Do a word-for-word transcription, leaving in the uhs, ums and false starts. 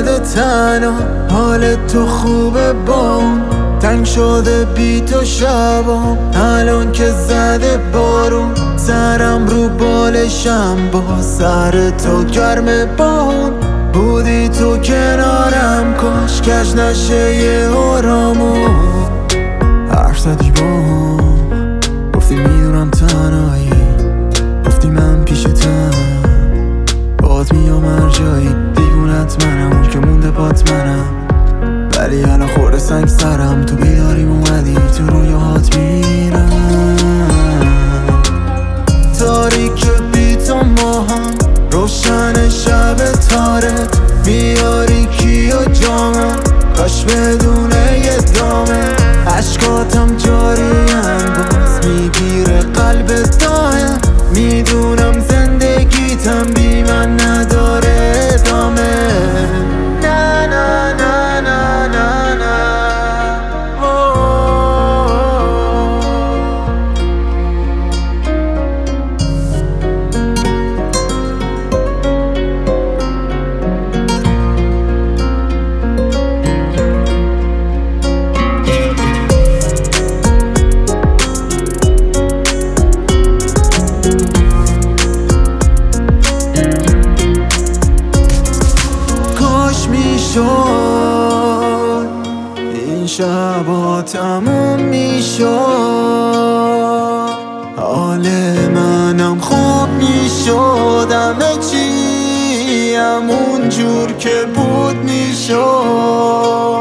زده تنها، حال تو خوبه بام، تنگ شده بی تو شبام. الان که زده بارون، سرم رو بالشم، با سر تو گرم بام. بودی تو کنارم، کاش کش نشه یه آرامون. حرف زدی باهم، گفتی میدونم تنهایی، گفتی من پیشتم، باد میام هر جایی. دیوونت منم، اون که مونده بات منم، ولی الان خورده سنگ سرم. تو بیداریم اومدی، تو رویاهات میرم. تاریک بی تو ماهم، روشن شب تاره، میاری کی و جامم، کاش بدونه یه دامه. عشقاتم جاریم، باز میگیره قلب دایم. میدونم زندگیتم بی من نداره ادامه. نه نه نه نه نه نه. میشد این شبا تموم میشد، حال منم خوب میشد، همه چی همون جور که بود میشد.